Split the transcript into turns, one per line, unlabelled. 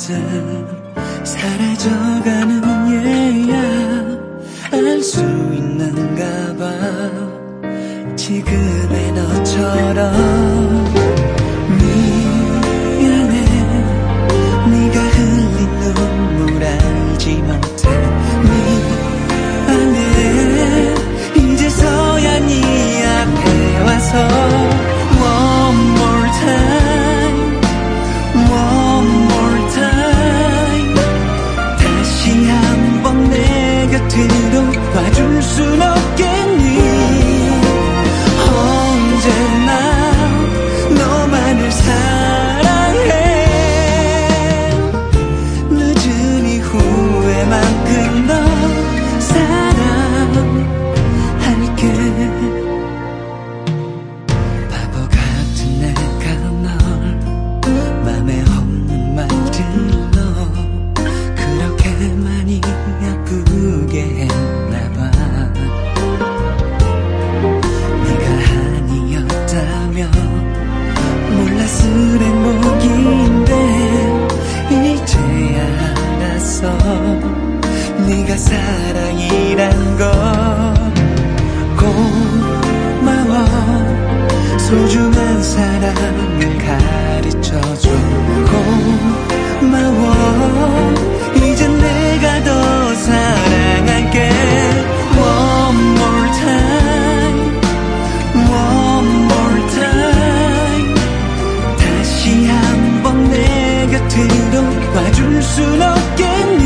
사라져가는 얘야 알 수 있는가 봐 지금의 너처럼 미안해 네가 흘린 눈물 알지 못해 미안해 이제서야 네 앞에 와서 One more time One more time 다시 한번 내 곁으로 와줄 순 없겠니 언제나 너만을 사랑해 늦은 이후에만큼 너 사랑할게 바보 같은 내가 널 맘에 없는 말들로 그렇게 많이 아프게 했나봐 네가 아니었다면 몰랐을 행복인데 이제야 알았어 네가 사랑이란 걸 고마워 소중한 사랑을 가르쳐줘 고마워 이젠 내가 더 사랑할게 One more time One more time 다시 한번 내 곁으로 와줄 순 없겠니